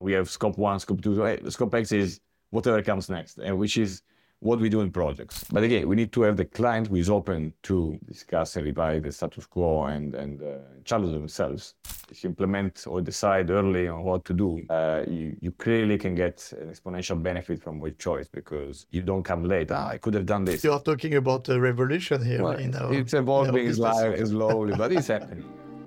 We have scope 1, scope 2. Scope X is whatever comes next, and which is what we do in projects. But again, we need to have the client who is open to discuss and revise the status quo and challenge themselves. If you implement or decide early on what to do, you clearly can get an exponential benefit from your choice because you don't come late. I could have done this. You're talking about a revolution here. Well, it's evolving slowly, but it's happening.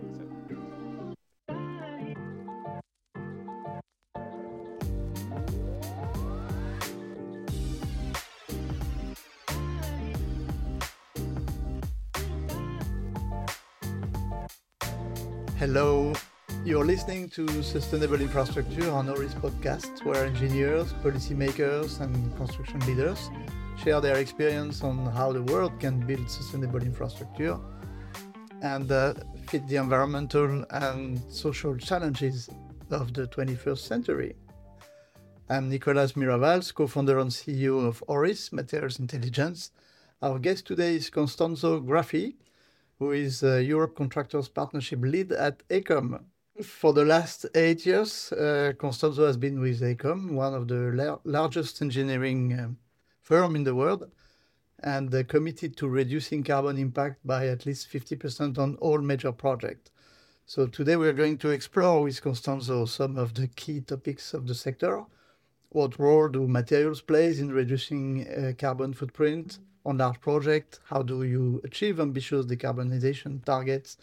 Hello, you're listening to Sustainable Infrastructure on Oris podcast, where engineers, policymakers, and construction leaders share their experience on how the world can build sustainable infrastructure and fit the environmental and social challenges of the 21st century. I'm Nicolas Miravals, co-founder and CEO of Oris Materials Intelligence. Our guest today is Constanzo Graffi, who is Europe Contractors Partnership Lead at AECOM. For the last 8 years, Constanzo has been with AECOM, one of the largest engineering firm in the world, and committed to reducing carbon impact by at least 50% on all major projects. So today we're going to explore with Constanzo some of the key topics of the sector. What role do materials play in reducing carbon footprint on large projects? How do you achieve ambitious decarbonization targets?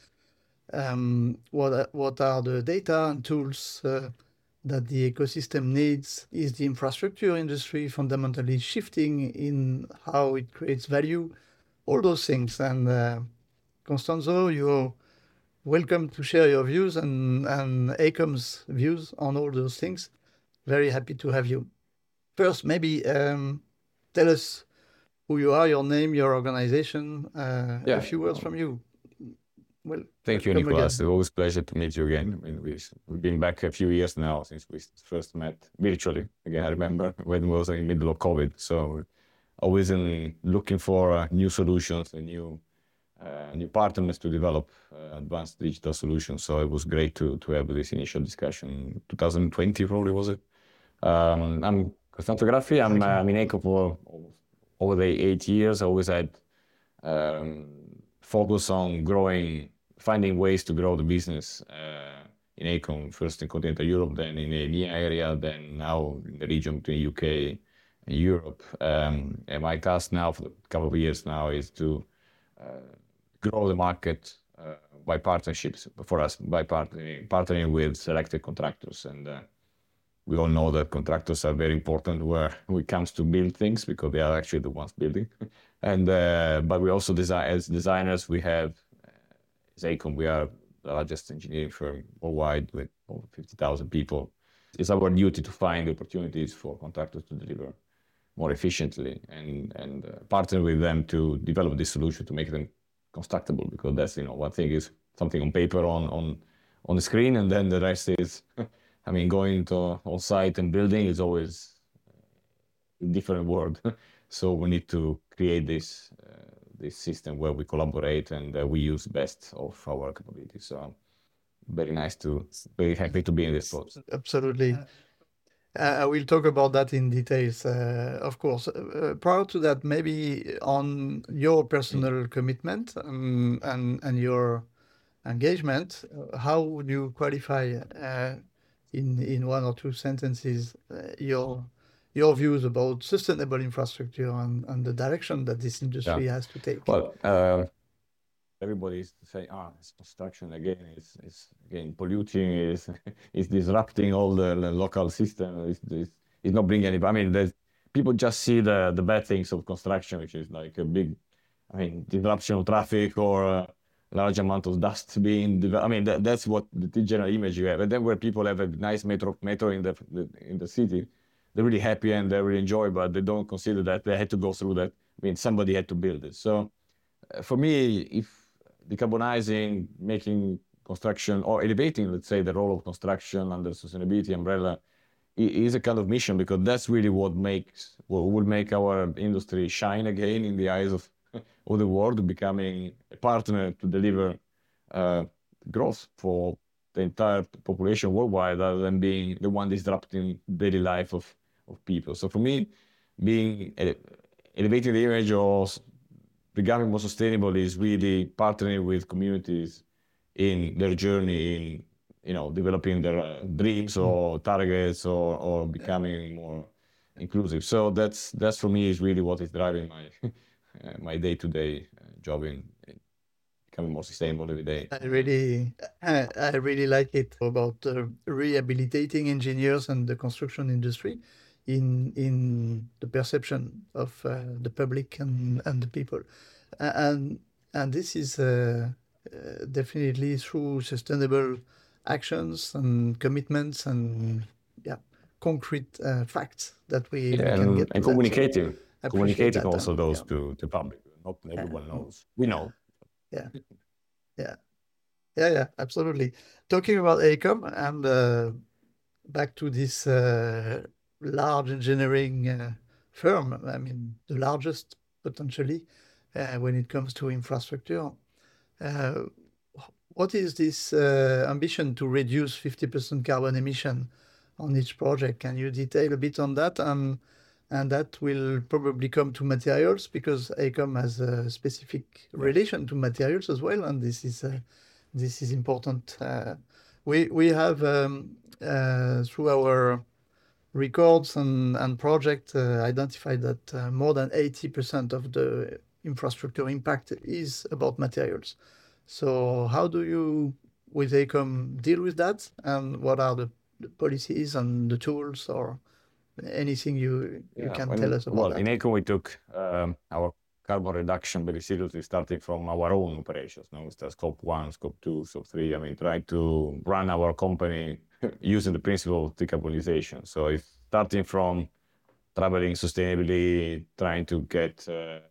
What are the data and tools that the ecosystem needs? Is the infrastructure industry fundamentally shifting in how it creates value? All those things. And Constanzo, you're welcome to share your views and AECOM's views on all those things. Very happy to have you. First, maybe tell us who you are, your name, your organization, a few words from you. Well, thank you, Nicolas. It's always a pleasure to meet you again. I mean, we've been back a few years now since we first met virtually. Again, I remember when it was in the middle of COVID. So always looking for new solutions and new partners to develop advanced digital solutions. So it was great to have this initial discussion. 2020 probably was it. I'm Constanzo Graffi. I'm in AECOM for over the 8 years. I always had focus on finding ways to grow the business in AECOM, first in continental Europe, then in the EMEA area, then now in the region between UK and Europe. And my task now for a couple of years now is to grow the market by partnerships for us, by partnering with selected contractors. And we all know that contractors are very important when it comes to build things because they are actually the ones building. And but we also as designers, we have as AECOM, we are the largest engineering firm worldwide with over 50,000 people. It's our duty to find opportunities for contractors to deliver more efficiently and partner with them to develop this solution to make them constructible, because that's one thing is something on paper on the screen, and then the rest is going to on site and building is always a different world. So we need to create this system where we collaborate and we use best of our capabilities. So very happy to be in this spot. Absolutely. I will talk about that in details, of course. Prior to that, maybe on your personal commitment and your engagement, how would you qualify in one or two sentences your views about sustainable infrastructure and the direction that this industry has to take? Well, everybody's saying, it's construction again, it's again polluting, is disrupting all the local system, it's not bringing anybody. People just see the bad things of construction, which is like a big, disruption of traffic or a large amount of dust being developed. That's what the general image you have. And then where people have a nice metro in the city, they're really happy and they really enjoy, but they don't consider that they had to go through that. Somebody had to build it. So for me, if decarbonizing, making construction or elevating, let's say, the role of construction under sustainability umbrella is a kind of mission, because that's really what will make our industry shine again in the eyes of the world, becoming a partner to deliver growth for the entire population worldwide rather than being the one disrupting daily life of people. So for me, being elevating the image of becoming more sustainable is really partnering with communities in their journey in developing their dreams or targets or becoming more inclusive. So that's for me is really what is driving my my day-to-day job in becoming more sustainable every day. I really like it about rehabilitating engineers and the construction industry in the perception of the public and the people, and this is definitely through sustainable actions and commitments and concrete facts that we can get and to communicating that. Also those to the public. Not everyone knows. We know. Yeah, absolutely. Talking about AECOM and back to this large engineering firm, I mean, the largest potentially when it comes to infrastructure. What is this ambition to reduce 50% carbon emission on each project? Can you detail a bit on that? And that will probably come to materials because AECOM has a specific relation to materials as well, and this is important. We have through our records and project identified that more than 80% of the infrastructure impact is about materials. So how do you, with AECOM, deal with that? And what are the policies and the tools or anything you can tell us about that? In AECOM, we took our carbon reduction very seriously, starting from our own operations. Now it's scope 1, scope 2, scope 3. I mean, try to run our company using the principle of decarbonization. So it's starting from traveling sustainably, trying to get,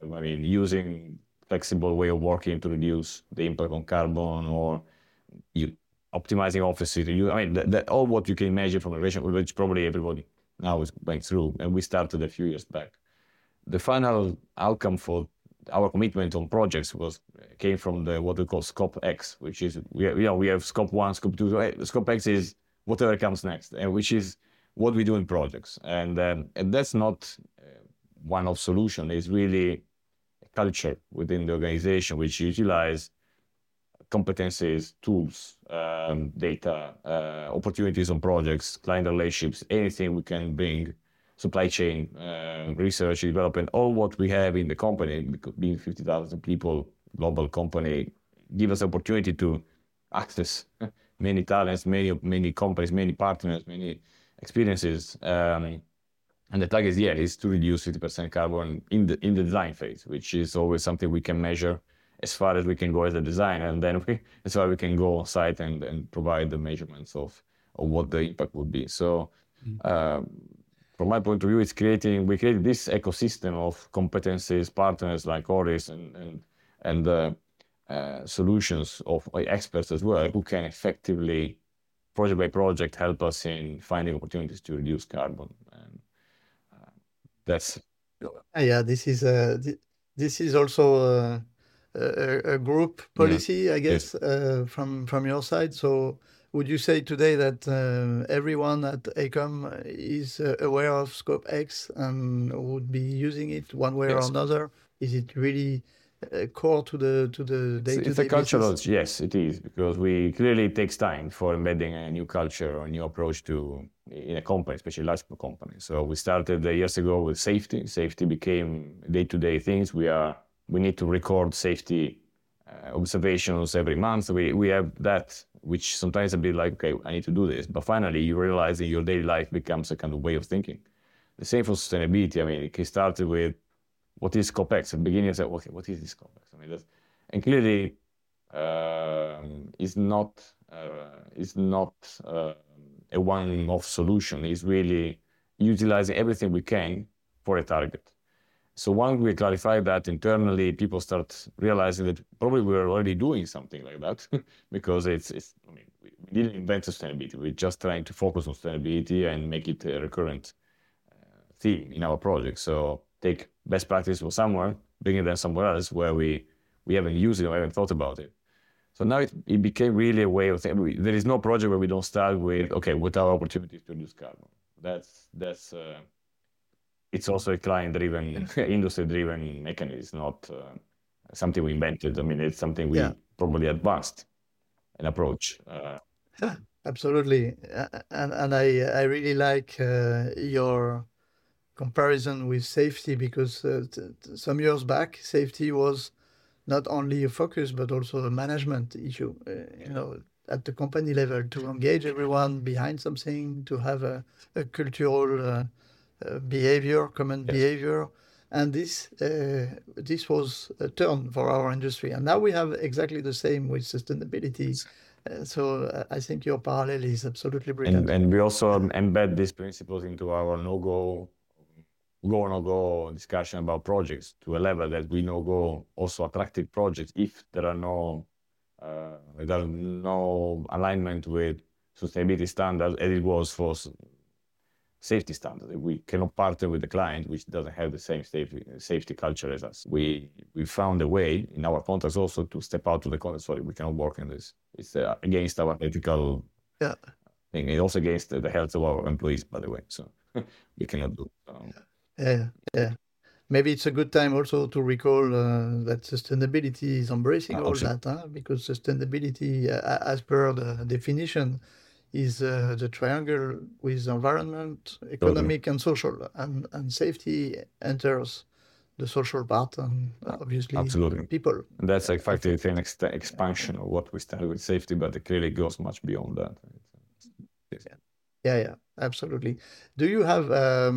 using flexible way of working to reduce the impact on carbon, or optimizing offices. All what you can measure from innovation, which probably everybody now is going through, and we started a few years back. The final outcome for our commitment on projects came from what we call Scope X, which is we have Scope 1, Scope 2. Scope X is whatever comes next, and which is what we do in projects, and that's not one-off solution. It's really a culture within the organization which utilize competencies, tools, data, opportunities on projects, client relationships, anything we can bring, supply chain, research, development, all what we have in the company, being 50,000 people, global company, give us opportunity to access many talents, many companies, many partners, many experiences. And the target is to reduce 50% carbon in the design phase, which is always something we can measure as far as we can go as a designer, and then as far as we can go on site and provide the measurements of what the impact would be. So from my point of view, we created this ecosystem of competencies, partners like Oris and solutions of experts as well, who can effectively, project by project, help us in finding opportunities to reduce carbon. And that's... This is also a group policy, I guess, from your side. So would you say today that everyone at AECOM is aware of Scope X and would be using it one way or another? Is it really core to the day-to-day It's a cultural, business? yes, it is, because clearly it takes time for embedding a new culture or a new approach in a company, especially large company. So we started years ago with safety. Safety became day-to-day things. We need to record safety observations every month. We have that, which sometimes a bit like, okay, I need to do this. But finally, you realize that your daily life becomes a kind of way of thinking. The same for sustainability. I mean, it started with, what is Scope X? At the beginning, I said, okay, what is this Scope X? And clearly, it's not a one-off solution. It's really utilizing everything we can for a target. So once we clarify that internally, people start realizing that probably we're already doing something like that because we didn't invent sustainability. We're just trying to focus on sustainability and make it a recurrent theme in our project. So take best practice from somewhere, bring it then somewhere else where we haven't used it or haven't thought about it. So now it became really a way of saying there is no project where we don't start with, okay, what are opportunities to reduce carbon? That's it's also a client-driven, industry-driven mechanism, not something we invented. I mean, it's something we probably advanced an approach. Yeah, absolutely. And I really like your comparison with safety, because some years back, safety was not only a focus, but also a management issue, at the company level, to engage everyone behind something, to have a cultural behavior, common behavior. And this was a turn for our industry. And now we have exactly the same with sustainability. So I think your parallel is absolutely brilliant. And we also embed these principles into our no-go discussion about projects to a level that we no-go also attractive projects if there are no alignment with sustainability standards as it was for safety standards. We cannot partner with the client which doesn't have the same safety culture as us. We found a way in our contracts also to step out to the contract. Sorry, we cannot work on this. It's against our ethical thing. It's also against the health of our employees, by the way. So we cannot do. Yeah. Maybe it's a good time also to recall that sustainability is embracing all that, because sustainability, as per the definition, is the triangle with environment, economic, and social, and safety enters the social part, and obviously people. And that's effectively an expansion of what we started with safety, but it clearly goes much beyond that. Yeah, absolutely. Do you have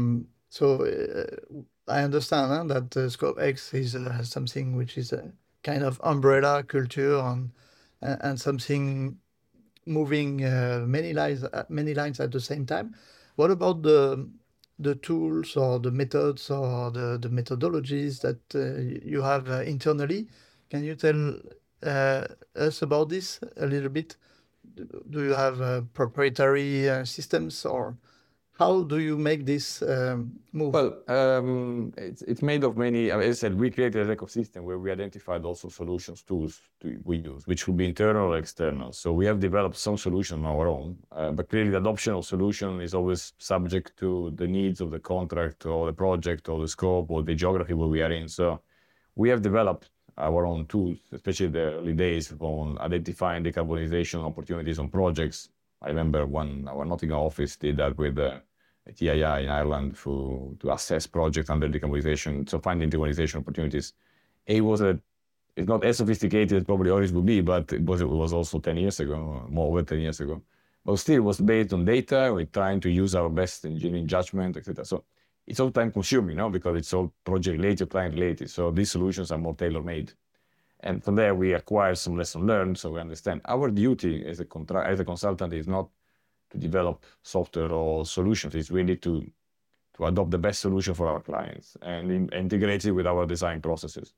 I understand that Scope X is something which is a kind of umbrella culture and something moving many lines at the same time. What about the tools or the methods or the methodologies that you have internally? Can you tell us about this a little bit? Do you have proprietary systems, or how do you make this move? Well, it's made of many. As I said, we created an ecosystem where we identified also solutions, tools we use, which will be internal or external. So we have developed some solutions on our own, but clearly the adoption of solution is always subject to the needs of the contract or the project or the scope or the geography where we are in. So we have developed our own tools, especially the early days on identifying decarbonization opportunities on projects. I remember our Nottingham office did that with TII in Ireland to assess projects under decarbonization, so finding decarbonization opportunities. It's not as sophisticated as probably ours would be, but it was also 10 years ago, more than 10 years ago. But still, it was based on data. We're trying to use our best engineering judgment, etc. So it's all time consuming, because it's all project related, client related. So these solutions are more tailor made. And from there, we acquire some lesson learned, so we understand our duty as a consultant is not to develop software or solutions. It's really to adopt the best solution for our clients and integrate it with our design processes.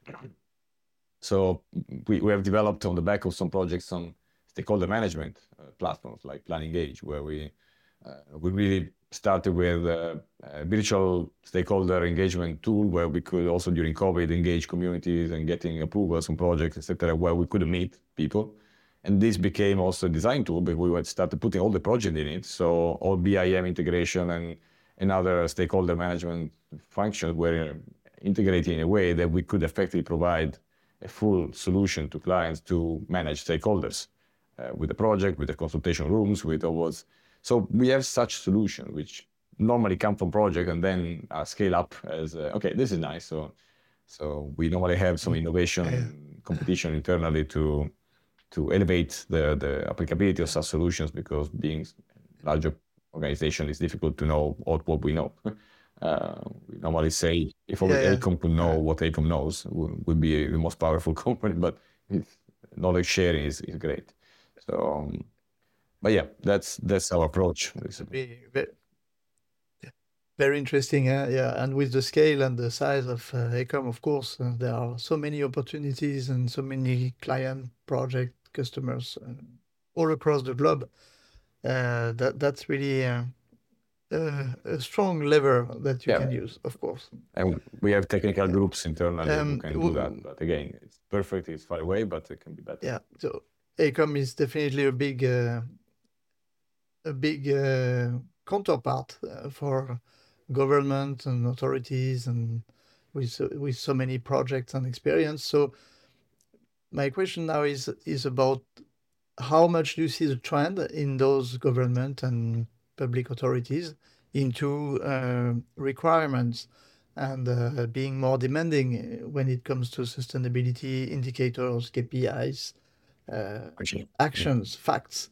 So we have developed on the back of some projects some stakeholder management platforms like PlanEngage, where we really started with a virtual stakeholder engagement tool where we could also during COVID engage communities and getting approvals on projects, etc., where we could meet people. And this became also a design tool, but we had started putting all the project in it. So all BIM integration and other stakeholder management functions were integrated in a way that we could effectively provide a full solution to clients to manage stakeholders with the project, with the consultation rooms, with all those. So we have such solutions which normally come from project and then scale up as, okay, this is nice. So we normally have some innovation competition internally to elevate the applicability of such solutions, because being larger organization is difficult to know what we know. We normally say if only AECOM could know what AECOM knows, would be the most powerful company, but knowledge sharing is great. So, but yeah, that's our approach. Very interesting, yeah. And with the scale and the size of AECOM, of course, there are so many opportunities and so many client project customers all across the globe. That's really a a strong lever that you Yeah. can use, of course. And we have technical groups internally who can do that. w- But again, it's perfect, it's far away, but it can be better. Yeah, so AECOM is definitely a big counterpart for government and authorities, and with so many projects and experience. So my question now is about how much do you see the trend in those government and public authorities into requirements and being more demanding when it comes to sustainability indicators, KPIs, Actually, actions, facts?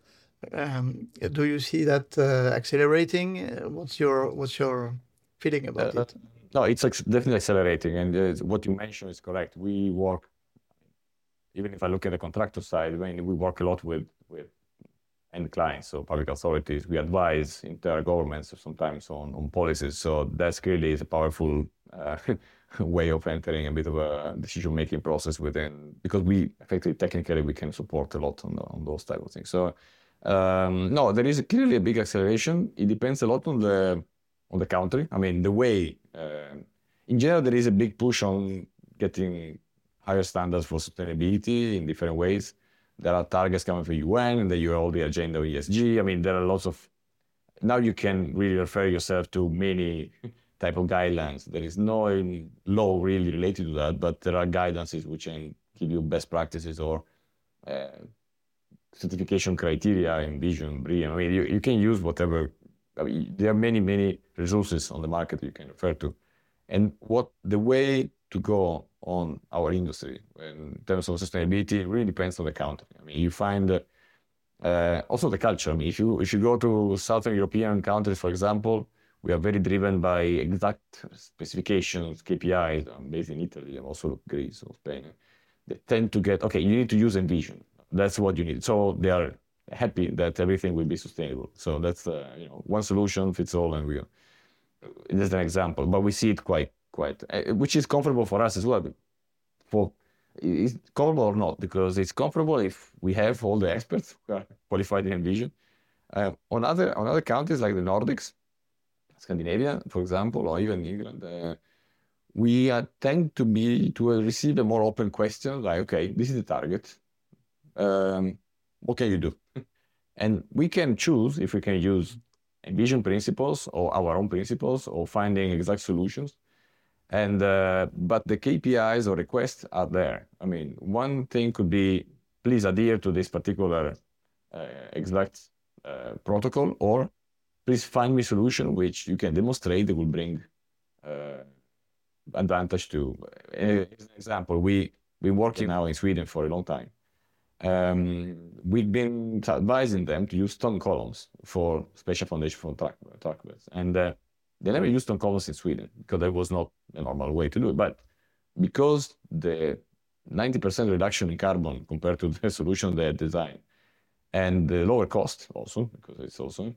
Do you see that accelerating? What's your feeling about it? No, it's definitely accelerating. And what you mentioned is correct. We work, even if I look at the contractor side, we work a lot with end clients, so public authorities. We advise inter governments sometimes on policies. So that's clearly a powerful way of entering a bit of a decision-making process within, because we effectively, technically, we can support a lot on those type of things. So no, there is clearly a big acceleration. It depends a lot on the country. I mean, the way, in general, there is a big push on getting higher standards for sustainability in different ways. There are targets coming from UN, and then you have all the agenda of ESG. I mean, there are lots of, now you can really refer yourself to many type of guidelines. There is no law really related to that, but there are guidances which can give you best practices or certification criteria in Vision, BREEAM. I mean, you can use whatever. I mean, there are many resources on the market you can refer to. And the way to go on our industry in terms of sustainability really depends on the country. I mean, you find also the culture. I mean, if you go to Southern European countries, for example, we are very driven by exact specifications, KPIs. I'm based in Italy, and also Greece or Spain. They tend to get, okay, you need to use Envision. That's what you need. So they are happy that everything will be sustainable. So that's one solution fits all, and that's an example. But we see it quite, which is comfortable for us as well. It's comfortable or not, because it's comfortable if we have all the experts who are qualified in Envision. On other countries like the Nordics, Scandinavia, for example, or even England, we tend to receive a more open question, like, okay, this is the target. What can you do? And we can choose if we can use Envision principles or our own principles or finding exact solutions. And but the KPIs or requests are there. I mean, one thing could be, please adhere to this particular exact protocol, or please find me a solution which you can demonstrate that will bring advantage to. As an example, we've been working now in Sweden for a long time. We've been advising them to use stone columns for special foundation for truck beds. And they never used stone columns in Sweden because that was not a normal way to do it. But because the 90% reduction in carbon compared to the solution they had designed, and the lower cost also, because it's also,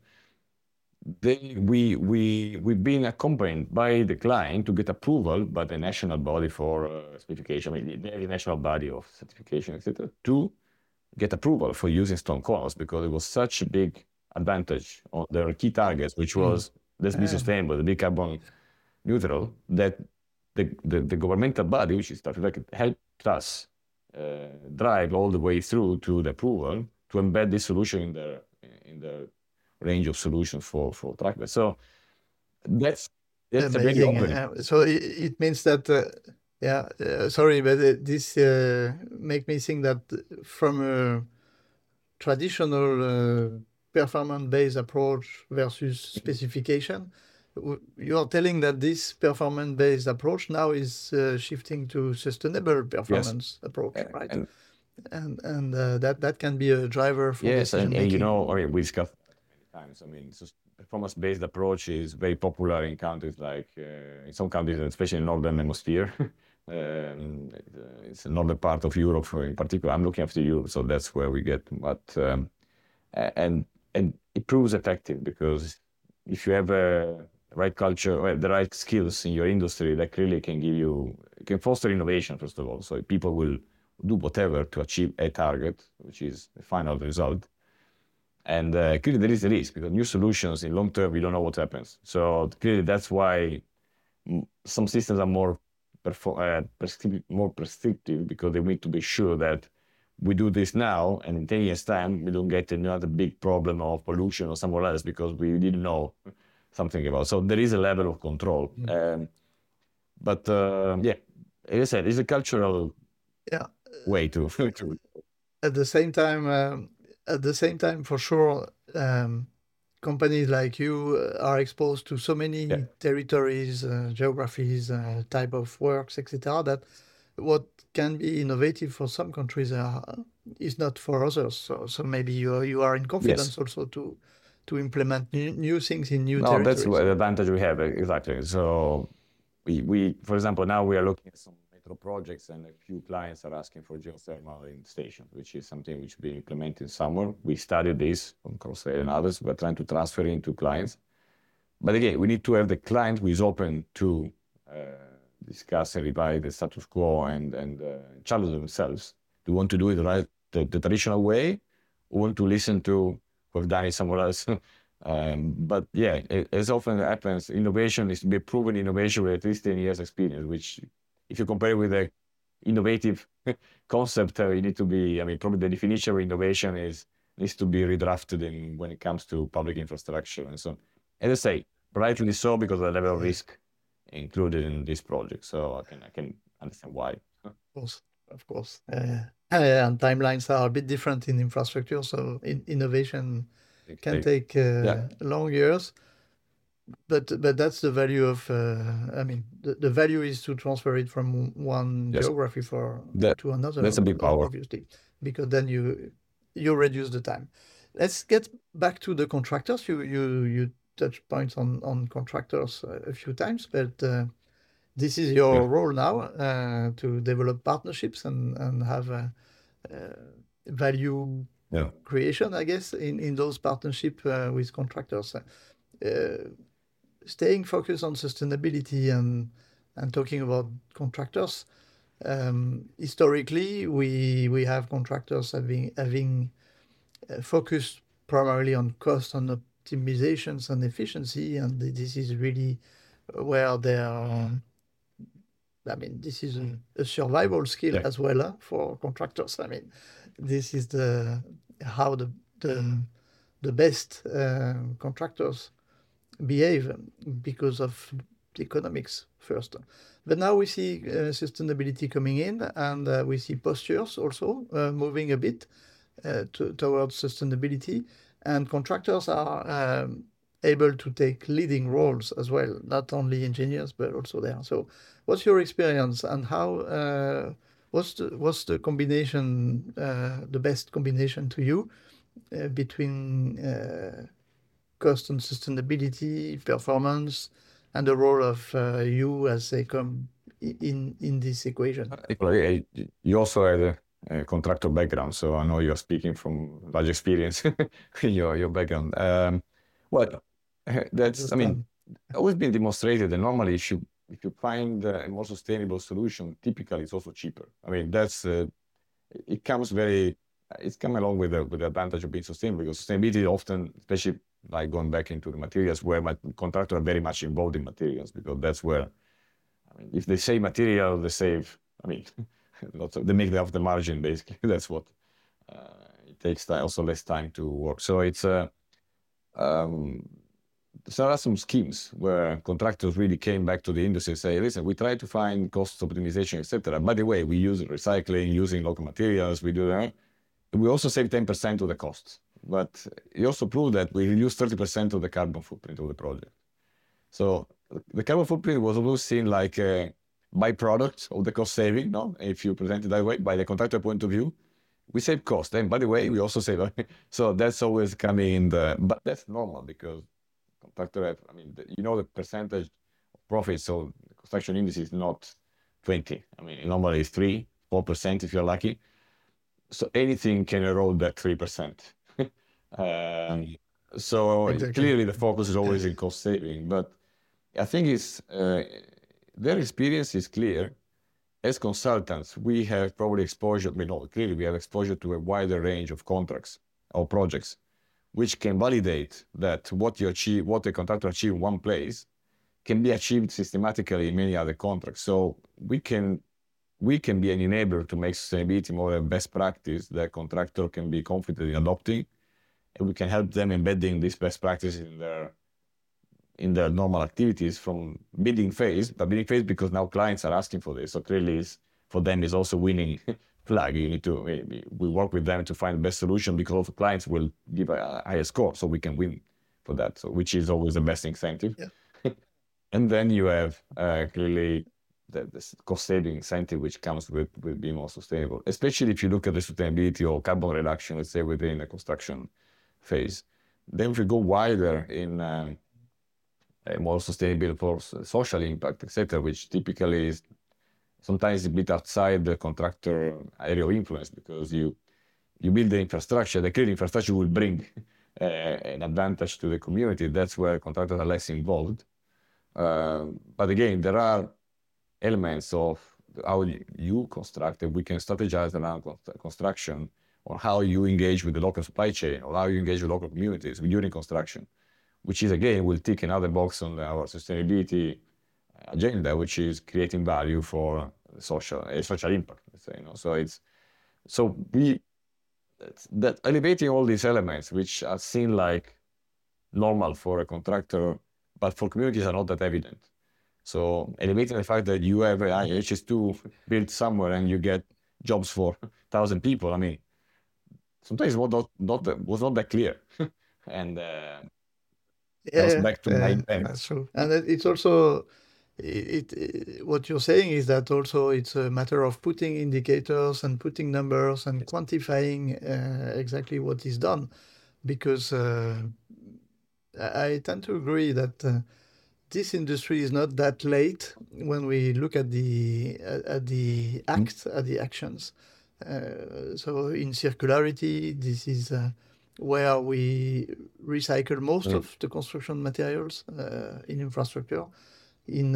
we've been accompanied by the client to get approval by the national body for specification, I mean, the national body of certification, etc., to get approval for using stone columns, because it was such a big advantage on their key targets, which was, let's be sustainable, be carbon neutral, that the governmental body, which is Trafikverket, helped us drive all the way through to the approval to embed this solution in the range of solutions for truck beds. So that's a big opening. So it means that sorry, but this make me think that from a traditional performance-based approach versus specification, you are telling that this performance-based approach now is shifting to sustainable performance approach, right? And that can be a driver for decision making. And you know, I mean, we discussed many times. I mean, performance-based approach is very popular in countries like in some countries, especially in northern hemisphere. It's the northern part of Europe, in particular. I'm looking after Europe, so that's where we get. But and it proves effective, because if you have a right culture, or the right skills in your industry, that clearly can foster innovation, first of all. So people will do whatever to achieve a target, which is the final result. And clearly there is a risk because new solutions in long term, we don't know what happens. So clearly that's why some systems are more prescriptive because they need to be sure that we do this now and in 10 years time, we don't get another big problem of pollution or somewhere else because we didn't know something about. So there is a level of control. But yeah, as I said, it's a cultural way to at the same time, for sure, companies like you are exposed to so many territories, geographies, type of works, etc. That what can be innovative for some countries is not for others. So maybe you are in confidence also to implement new things in new territories. That's the advantage we have, exactly. So we for example, now we are looking at some metro projects and a few clients are asking for geothermal in stations, which is something which will be implemented somewhere. We studied this from Crossrail and others. We're trying to transfer it into clients. But again, we need to have the client who is open to discuss and revise the status quo and challenge themselves. Do you want to do it right, the traditional way, or want to listen to who've done it somewhere else? But yeah, as often happens, innovation is to be proven innovation with at least 10 years experience, which if you compare with the innovative concept, you need to be, probably the definition of innovation needs to be redrafted when it comes to public infrastructure and so on. As I say, rightly so because of the level of risk included in this project. So I can understand why. Of course. And timelines are a bit different in infrastructure. So innovation can take long years. But that's the value of, the value is to transfer it from one geography to another. That's a big power. Obviously, because then you reduce the time. Let's get back to the contractors. You touched points on contractors a few times, but this is your role now to develop partnerships and have value creation, I guess, in those partnerships with contractors. Staying focused on sustainability and talking about contractors, historically we have contractors having focused primarily on cost and optimizations and efficiency, and this is really where they are. This is a survival skill as well for contractors. This is how the best contractors behave because of the economics first. But now we see sustainability coming in, and we see postures also moving a bit towards sustainability, and contractors are able to take leading roles as well, not only engineers but also there. So what's your experience, and how what's the combination, the best combination to you between cost and sustainability, performance, and the role of you as they come in this equation? You also had a contractor background, so I know you're speaking from large experience in your background. That's always been demonstrated that normally if you find a more sustainable solution, typically it's also cheaper. That's it comes along with the advantage of being sustainable, because sustainability often, especially like going back into the materials, where my contractors are very much involved in materials, because that's where, if they save material, they save, they make off the margin, basically. That's what it takes also less time to work. So it's there are some schemes where contractors really came back to the industry and say, listen, we try to find cost optimization, etc. By the way, we use recycling, using local materials, we do that. We also save 10% of the costs. But it also proved that we reduce 30% of the carbon footprint of the project. So the carbon footprint was always seen like a byproduct of the cost saving, no? If you present it that way, by the contractor point of view, we save cost. And by the way, we also save. So that's always coming in but that's normal, because contractor have, the percentage of profit. So the construction industry is not 20. Normally it's 3-4% if you're lucky. So anything can erode that 3%. So exactly. Clearly the focus is always in cost saving, but I think their experience is clear. As consultants, we have probably exposure, clearly we have exposure to a wider range of contracts or projects, which can validate that what the contractor achieved in one place can be achieved systematically in many other contracts. So we can be an enabler to make sustainability more a best practice that contractor can be confident in adopting, and we can help them embedding these best practices in their normal activities from bidding phase. But bidding phase because now clients are asking for this, so clearly for them is also winning flag. You need to we work with them to find the best solution because also clients will give a higher score, so we can win for that. So which is always the best incentive. Yeah. And then you have clearly the cost saving incentive, which comes with being more sustainable, especially if you look at the sustainability or carbon reduction, let's say within the construction phase. Then if you go wider in more sustainable for social impact, etc., which typically is sometimes a bit outside the contractor area of influence, because you build the infrastructure. The clear infrastructure will bring an advantage to the community. That's where contractors are less involved. But again, there are elements of how you construct, and we can strategize around construction, or how you engage with the local supply chain, or how you engage with local communities during construction, which is, again, will tick another box on our sustainability agenda, which is creating value for social impact, let's say. So that elevating all these elements, which are seen like normal for a contractor, but for communities are not that evident. So elevating the fact that you have a HS2 built somewhere and you get jobs for 1,000 people. I mean, sometimes it was not that clear. And goes back to my impact. That's true. And it's also, what you're saying is that also it's a matter of putting indicators and putting numbers and quantifying exactly what is done. Because I tend to agree that this industry is not that late when we look at the actions. So in circularity, this is where we recycle most of the construction materials in infrastructure. In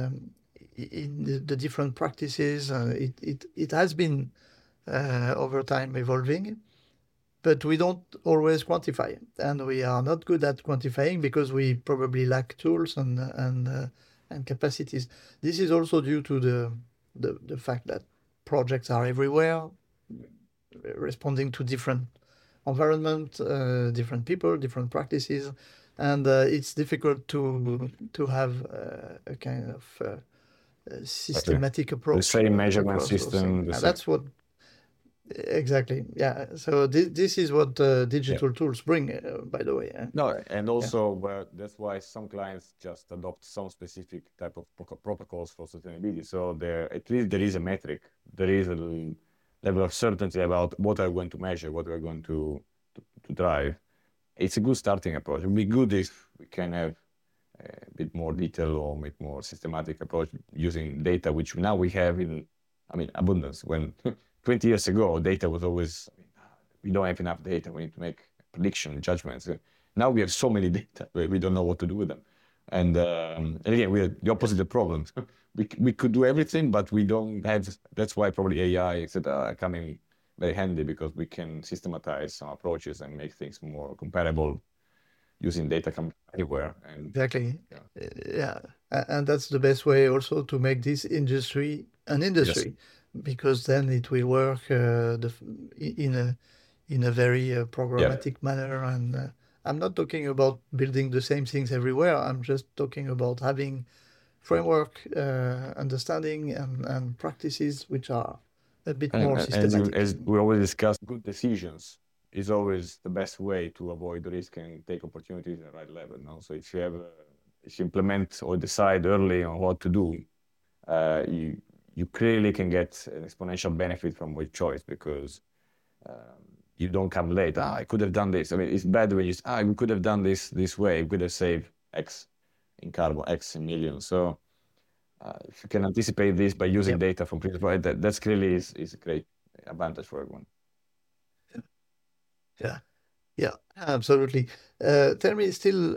the different practices, it has been over time evolving, but we don't always quantify, and we are not good at quantifying because we probably lack tools and capacities. This is also due to the fact that projects are everywhere, responding to different environment, different people, different practices, and it's difficult to have a kind of systematic approach. The same measurement system. That's what. Exactly. Yeah. So this is what digital tools bring, by the way. No, and also that's why some clients just adopt some specific type of protocols for sustainability. So at least there is a metric. There is a level of certainty about what are going to measure, what we're going to drive. It's a good starting approach. It would be good if we can have a bit more detail or a bit more systematic approach using data, which now we have in abundance. When 20 years ago, data was always, we don't have enough data. We need to make prediction judgments. Now we have so many data, we don't know what to do with them. And again, we have the opposite of problems. We could do everything, but we don't have. That's why probably AI, etc., are coming very handy, because we can systematize some approaches and make things more comparable using data from anywhere. And exactly. Yeah. And that's the best way also to make this industry an industry. Yes. Because then it will work in a very programmatic manner. And I'm not talking about building the same things everywhere. I'm just talking about having framework, understanding, and practices which are a bit more systematic. As we always discuss, good decisions is always the best way to avoid risk and take opportunities at the right level. No? So if you implement or decide early on what to do, you clearly can get an exponential benefit from your choice, because you don't come late. I could have done this. I mean, it's bad when you say, we could have done this way. We could have saved X in carbon, X in millions. So if you can anticipate this by using data from previous projects, that's clearly is a great advantage for everyone. Yeah, absolutely. Tell me still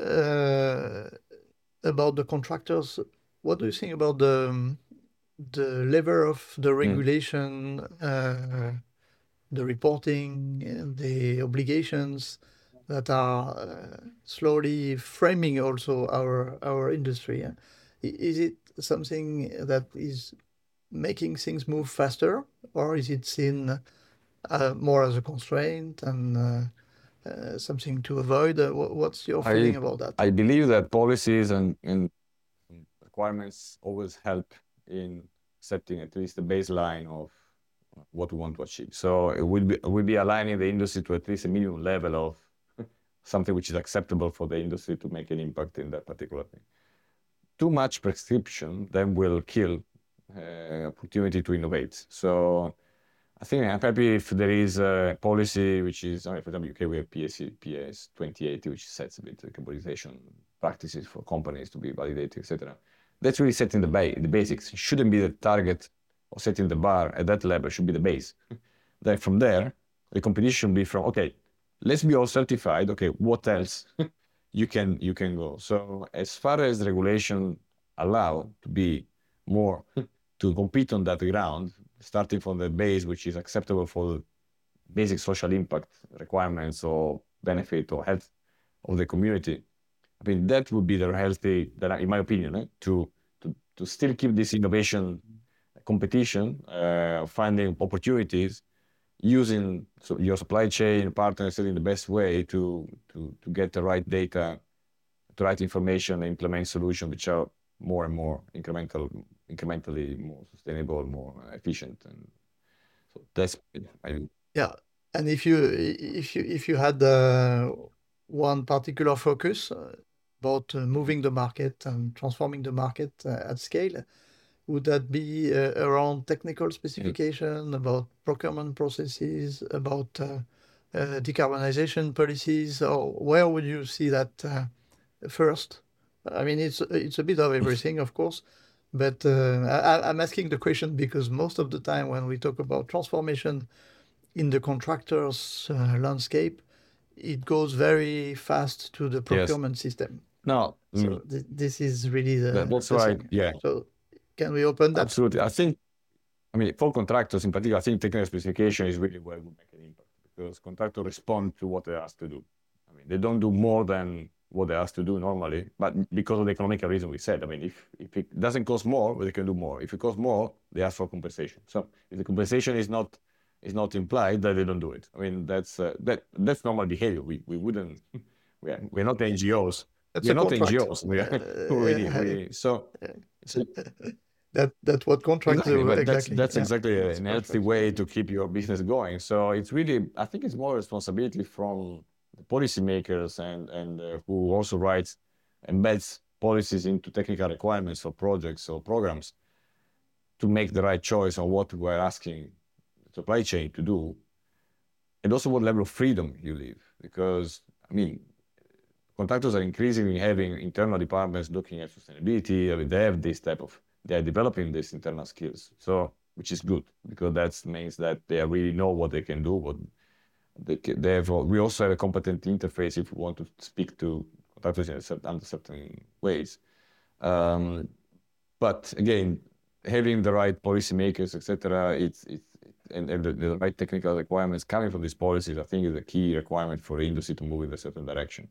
about the contractors. What do you think about the level of the regulation, the reporting, the obligations that are slowly framing also our industry. Is it something that is making things move faster, or is it seen more as a constraint and something to avoid? What's your feeling about that? I believe that policies and requirements always help in setting at least the baseline of what we want to achieve. So it will be aligning the industry to at least a minimum level of something which is acceptable for the industry to make an impact in that particular thing. Too much prescription then will kill opportunity to innovate. So I think I'm happy if there is a policy which is, for example, UK we have PS 2080, which sets a bit of decarbonization practices for companies to be validated, etc. That's really setting the basics. It shouldn't be the target or setting the bar at that level, should be the base. Then from there, the competition should be from, okay, let's be all certified. Okay, what else you can go? So as far as the regulation allow to be more to compete on that ground, starting from the base which is acceptable for basic social impact requirements or benefit or health of the community, I mean that would be the healthy, that in my opinion, to still keep this innovation competition, finding opportunities, using your supply chain partners in the best way to get the right data, the right information, and implement solutions which are more and more incrementally more sustainable, more efficient, and so that's it. Yeah, and if you had one particular focus about moving the market and transforming the market at scale, would that be around technical specification, about procurement processes, about decarbonization policies, or where would you see that first? I mean, it's a bit of everything, of course, but I'm asking the question because most of the time when we talk about transformation in the contractor's landscape, it goes very fast to the procurement system. No, so this is really that's right. thing. Yeah. So can we open that? Absolutely. I mean, for contractors in particular, I think technical specification is really where we make an impact, because contractors respond to what they're asked to do. I mean, they don't do more than what they're asked to do normally, but because of the economical reason we said, I mean, if it doesn't cost more, they can do more. If it costs more, they ask for compensation. So if the compensation is not implied, that they don't do it. I mean, that's normal behavior. We wouldn't. We're not NGOs. We're not NGOs. That's what contracts do. Exactly. That's exactly a healthy way to keep your business going. So it's really, I think it's more responsibility from the policymakers and who also embeds policies into technical requirements for projects or programs to make the right choice on what we're asking the supply chain to do, and also what level of freedom you leave. Because, I mean, contractors are increasingly having internal departments looking at sustainability. I mean, they are developing these internal skills, so which is good, because that means that they really know what they can do. We also have a competent interface if we want to speak to contractors under certain ways. But again, having the right policymakers, etc., and the right technical requirements coming from these policies, I think, is a key requirement for the industry to move in a certain direction.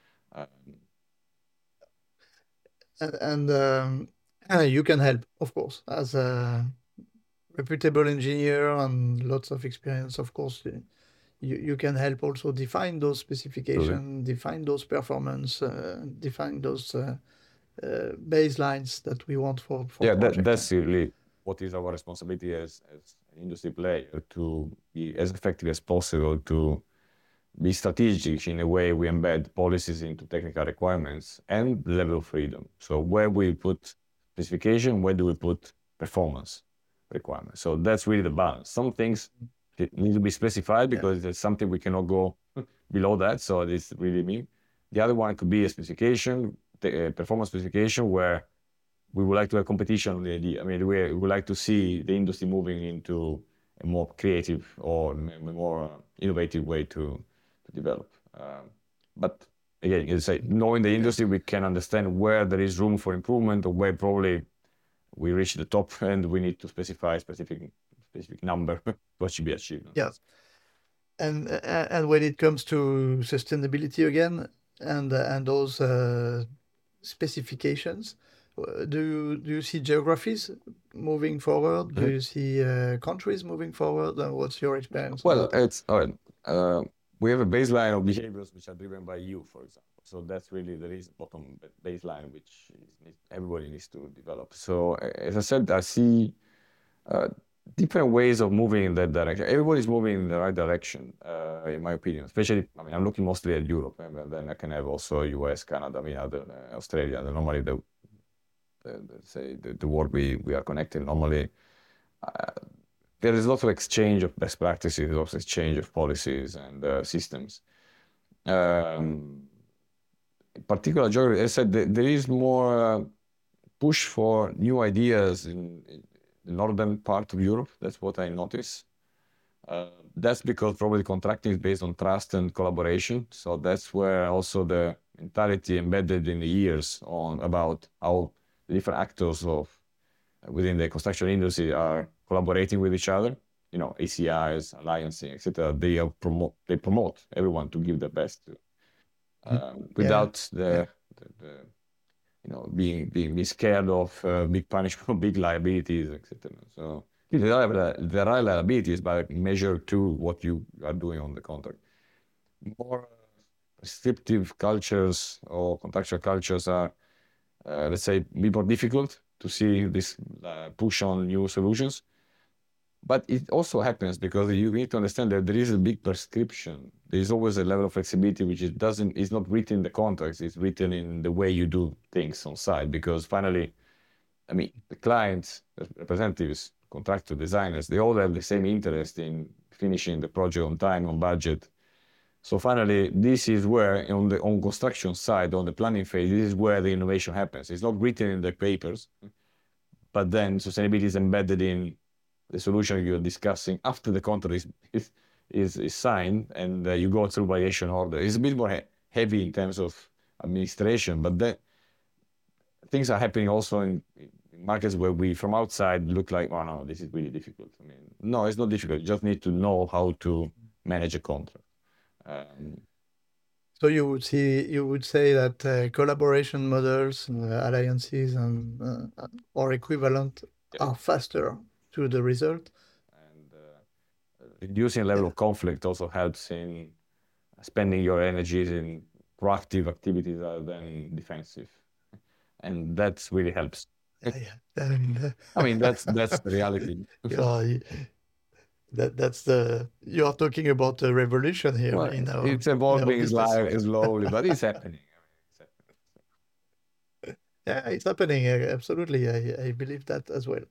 You can help, of course, as a reputable engineer and lots of experience. Of course, you can help also define those specifications, define those performance, define those baselines that we want for that's really what is our responsibility as an industry player, to be as effective as possible, to be strategic in a way we embed policies into technical requirements and the level of freedom. So where we put specification, where do we put performance requirements? So that's really the balance. Some things need to be specified because there's something we cannot go below that. So this really mean. The other one could be a specification, a performance specification, where we would like to have competition on the idea. I mean, we would like to see the industry moving into a more creative or a more innovative way to develop. But again, as I say, knowing the industry, we can understand where there is room for improvement or where probably we reach the top and we need to specify a specific number what should be achieved. Yeah. And when it comes to sustainability again, and those specifications, do you see geographies moving forward? Do you see countries moving forward? And what's your experience on Well, that? it's all right. We have a baseline of behaviors which are driven by you, for example. So that's really the bottom baseline which everybody needs to develop. So as I said, I see uh, different ways of moving in that direction. Everybody's moving in the right direction, in my opinion. Especially, I mean, I'm looking mostly at Europe, and then I can have also US, Canada, I mean, other Australia. Normally, the world we are connected. Normally, uh, there is a lot of exchange of best practices, lots of exchange of policies and systems. Um, in particular, geography, as I said, there is more push for new ideas in the northern part of Europe. That's what I notice. That's because probably contracting is based on trust and collaboration. So that's where also the mentality embedded in the years on about how the different actors of within the construction industry are collaborating with each other. You know, ACIs, alliancing, etc. They promote everyone to give their best Yeah, without yeah, the being scared of big punishment, big liabilities, etc. So there are liabilities, but measured to what you are doing on the contract. More restrictive cultures or contractual cultures are, let's say, be more difficult to see this push on new solutions. But it also happens because you need to understand that there is a big prescription. There is always a level of flexibility which is not written in the contracts. It's written in the way you do things on site. Because finally, I mean, the clients, the representatives, contractor designers, they all have the same interest in finishing the project on time, on budget. So finally, this is where on construction side, on the planning phase, this is where the innovation happens. It's not written in the papers, but then sustainability is embedded in the solution you're discussing after the contract is signed and you go through variation order. It's a bit more heavy in terms of administration, but then things are happening also in markets where we from outside look like, oh no, this is really difficult. I mean, no, it's not difficult. You just need to know how to manage a contract. Um, So you would say that collaboration models, alliances, and or equivalent yeah. are faster to the result. And reducing level Yeah, of conflict also helps in spending your energies in proactive activities rather than defensive. And that really helps. yeah, yeah. I mean, I mean, that's the reality. you know, that's the you are talking about a revolution here Well, in our it's evolving business. slowly, but it's happening. I mean, it's happening. Yeah, it's happening. Absolutely, I believe that as well.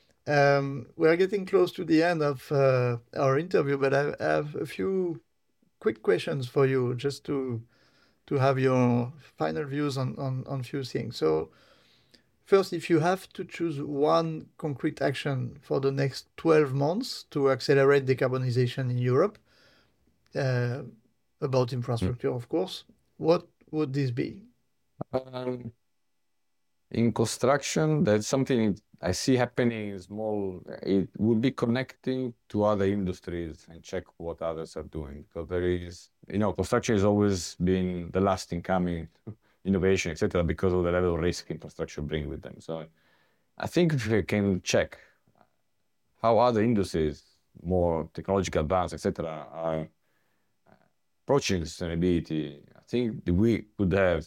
We are getting close to the end of our interview, but I have a few quick questions for you, just to have your final views on few things. So first, if you have to choose one concrete action for the next 12 months to accelerate decarbonization in Europe, uh, about infrastructure, of course, what would this be? Um, in construction, that's something I see happening in small. It would be connecting to other industries and check what others are doing. Because there is, construction has always been the last incoming innovation, etc., because of the level of risk infrastructure brings with them. So I think if we can check how other industries, more technological advanced, etc., are approaching sustainability, I think that we could have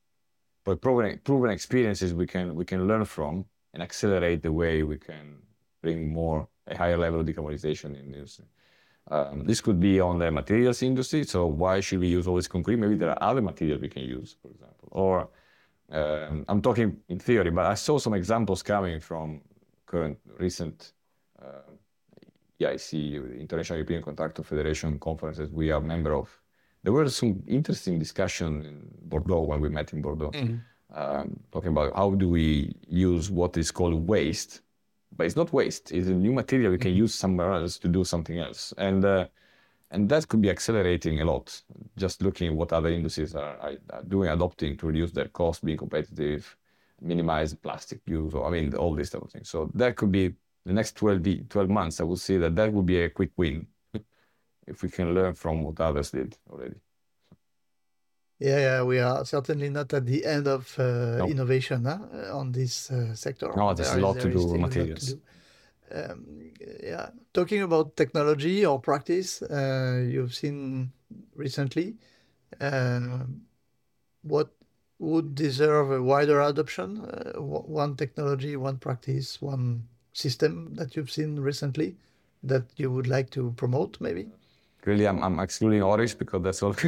proven experiences we can learn from and accelerate the way we can bring a higher level of decarbonization in the industry. This could be on the materials industry. So why should we use always concrete? Maybe there are other materials we can use, for example. Or I'm talking in theory, but I saw some examples coming from recent EIC, International European Contractor Federation conferences we are member of. There were some interesting discussion in Bordeaux when we met in Bordeaux, talking about how do we use what is called waste, but it's not waste. It's a new material we can use somewhere else to do something else, and that could be accelerating a lot. Just looking at what other industries are doing, adopting to reduce their cost, being competitive, minimize plastic use, or I mean all these type of things. So that could be the next 12 months. I would say that would be a quick win. if we can learn from what others did already. Yeah, we are certainly not at the end of No, innovation on this sector. no, there's a lot to There is do with still a lot to materials. do. Yeah, talking about technology or practice, you've seen recently, what would deserve a wider adoption? One technology, one practice, one system that you've seen recently that you would like to promote, maybe? Really, I'm excluding Oris because that's all.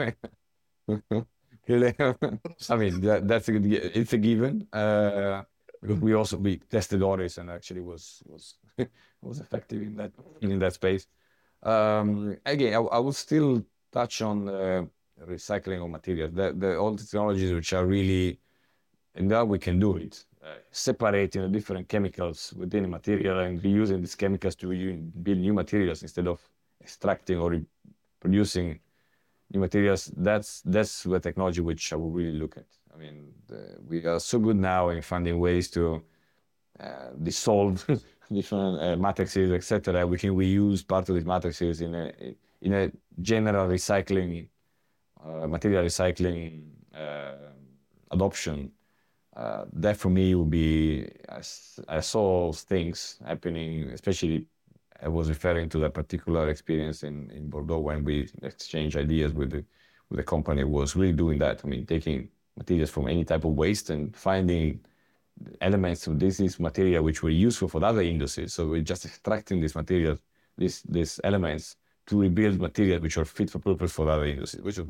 Really, I mean it's a given. Because we tested Oris and actually was was effective in that space. Again, I will still touch on recycling of materials. The all technologies which are really, and now we can do it. Separating the different chemicals within a material and reusing these chemicals to build new materials instead of extracting or producing new materials. That's the technology which I will really look at. I mean, we are so good now in finding ways to dissolve different matrices, etc. We can reuse part of these matrices in a general recycling, material recycling adoption. That for me would be, I saw things happening, especially I was referring to that particular experience in Bordeaux when we exchanged ideas with the company was really doing that. I mean, taking materials from any type of waste and finding elements of this material which were useful for other industries. So we're just extracting this material, these elements to rebuild materials which are fit for purpose for other industries, which was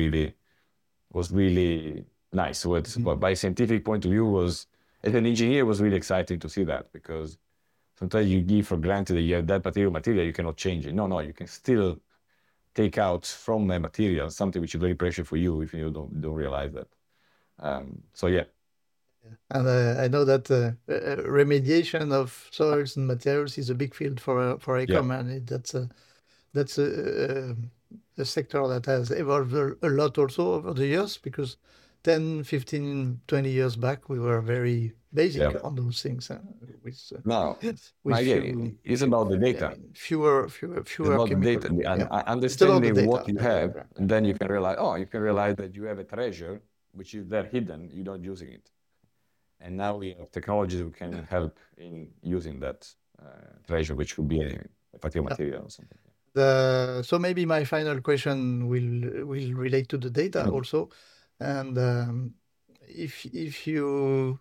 really nice. So by a scientific point of view as an engineer, was really exciting to see that, because sometimes you give for granted that you have that material, you cannot change it. No, you can still take out from a material something which is very precious for you if you don't realize that. So yeah. And I know that remediation of soils and materials is a big field for ECOM, and that's a sector that has evolved a lot also over the years, because 10, 15, 20 years back, we were very basic on those things. Now, again, it's about the data. Fewer it's about the data. Understanding what you have, and then you can realize that you have a treasure which is there hidden, you're not using it. And now we have technologies who can help in using that treasure, which could be a particular material or something. So maybe my final question will relate to the data also. And if you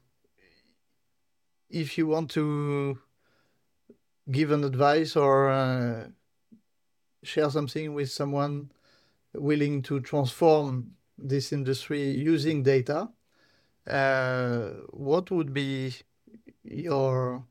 want to give an advice or share something with someone willing to transform this industry using data, what would be your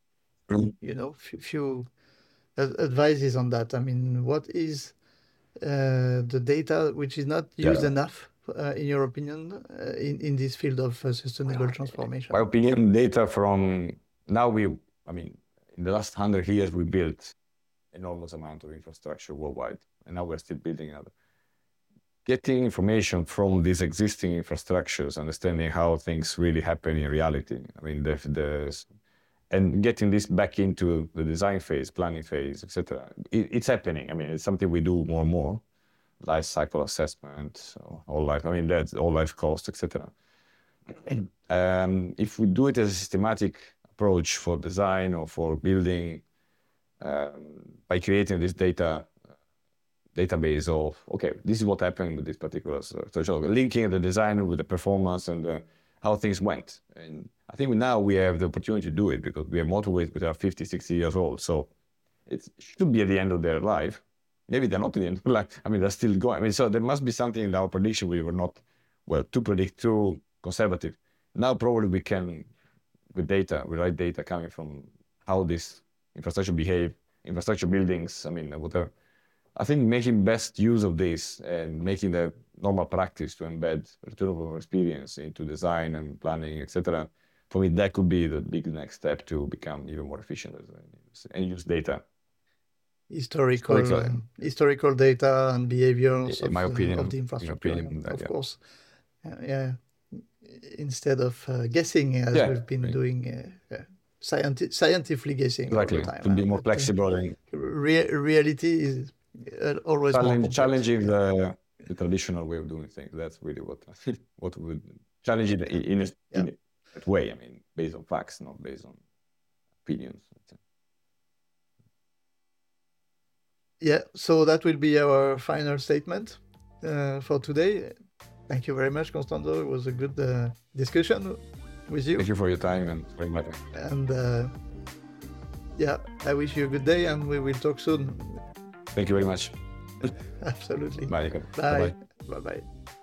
few advices on that? I mean, what is the data which is not used enough, in your opinion, in this field of sustainable transformation? My opinion, data from now in the last 100 years, we built enormous amount of infrastructure worldwide, and now we're still building another. Getting information from these existing infrastructures, understanding how things really happen in reality. I mean, and getting this back into the design phase, planning phase, etc. It's happening. I mean, it's something we do more and more. Life cycle assessment, that's all life cost, etc. If we do it as a systematic approach for design or for building, by creating this database of, okay, this is what happened with this particular structure, linking the design with the performance and how things went. And I think now we have the opportunity to do it because we have motorways which are 50, 60 years old. So it should be at the end of their life. Maybe they're not at the end of their life. I mean, they're still going. I mean, so there must be something in our prediction we were not, too conservative. Now probably we can, with right data coming from how this infrastructure behave, infrastructure buildings, whatever. I think making best use of this and making the normal practice to embed returnable experience into design and planning, etc. For me, that could be the big next step to become even more efficient and use data. Historical data and behaviors of the infrastructure, of course. Instead of guessing, as we've been doing, scientifically guessing all the time. To be more flexible. Reality always more complex. Challenging the traditional way of doing things. That's really what would challenge it in a way. I mean, based on facts, not based on opinions. Yeah, so that will be our final statement for today. Thank you very much, Constanzo. It was a good discussion with you. Thank you for your time and for inviting. And I wish you a good day, and we will talk soon. Thank you very much. Absolutely. Bye. Bye. Bye-bye.